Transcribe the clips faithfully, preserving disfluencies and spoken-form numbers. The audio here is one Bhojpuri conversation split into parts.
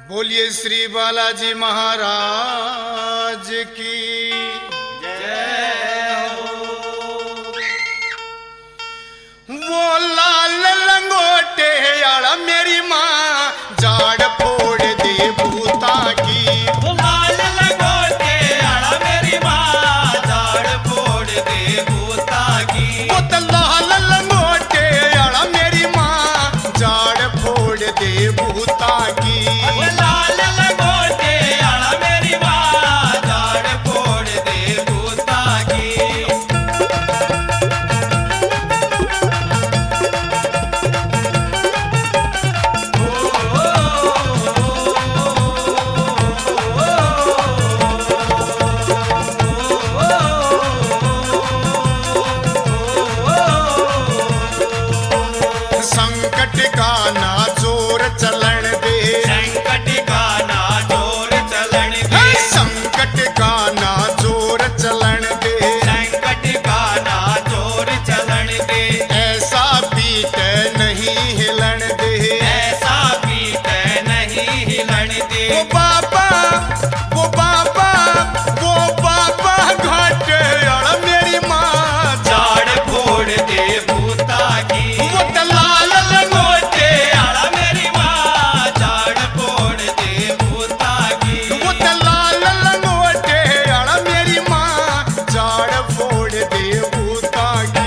बोलिए श्री बालाजी महाराज की जय हो। वो लाल लंगोटे आला मेरी माँ जाड़ फोड़ दे भूता की। वो लाल लंगोटे आला मेरी माँ जाड़ फोड़ दे भूता की। वो तो लाल लंगोटे आला मेरी माँ जाड़ फोड़ दे भूता की। वो लाल लंगोटे आला मेरी माँ जाड़ फोड़ दे भूता की। संकट का ना जोर चलन दे। संकट का ना जोर चलन दे। संकट का ना जोर चलन दे। संकट का ना जोर चलन दे। ऐसा पीट नहीं हिलन दे। ऐसा पीट नहीं हिलन दे। वो बाबा वो बाबा वो बाबा घाट अड़ मेरी माँ जाड़ फोड़ दे भूता की। वो तो लाल लंगोटे आला मेरी माँ जाड़ फोड़ दे भूता की। वो तो लाल लंगोटे अड़ मेरी माँ जाड़ फोड़ दे भूता की।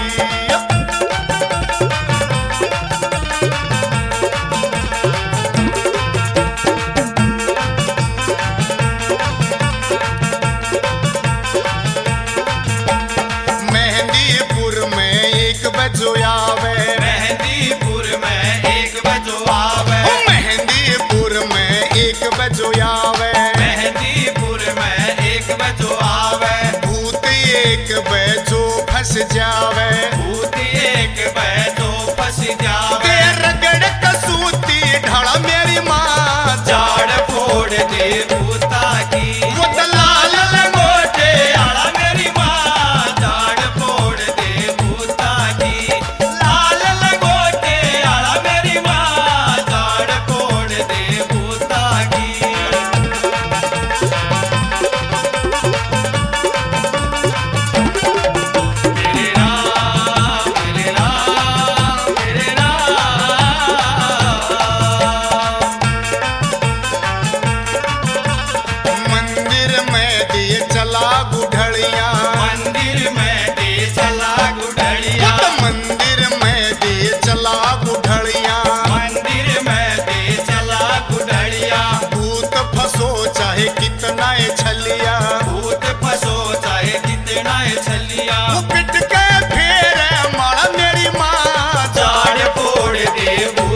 मेहंदीपुर में एक बजो आवे। मेहंदीपुर में एक बजो आवे। ओ मेहंदीपुर में एक बजो आवे। मेहंदीपुर में एक बजो आवे। भूत एक बजो फंस जावे। भूत एक बजो फंस जावे। ते रगड़ कसूती ढाला मेरी माँ जाड़ फोड़ दे भूता की। वो तो लाल लंगोटे आला मेरी माँ जाड़ फोड़ दे भूता की। लाल लंगोटे आला मेरी माँ जाड़ फोड़ दे भूता की। मेरे राम मेरे राम मेरे राम। मंदिर में दिए चला गुढ़िया। मंदिर में दे चला गुड़िया। वो तो मंदिर में दिए चला गुढ़िया। मंदिर में दे चला गुड़िया। भूत फंसो चाहे कितना ये छलिया। भूत फंसो चाहे कितना छलिया। वो पिट के फेर मारा मेरी माँ जाड़ फोड़ दे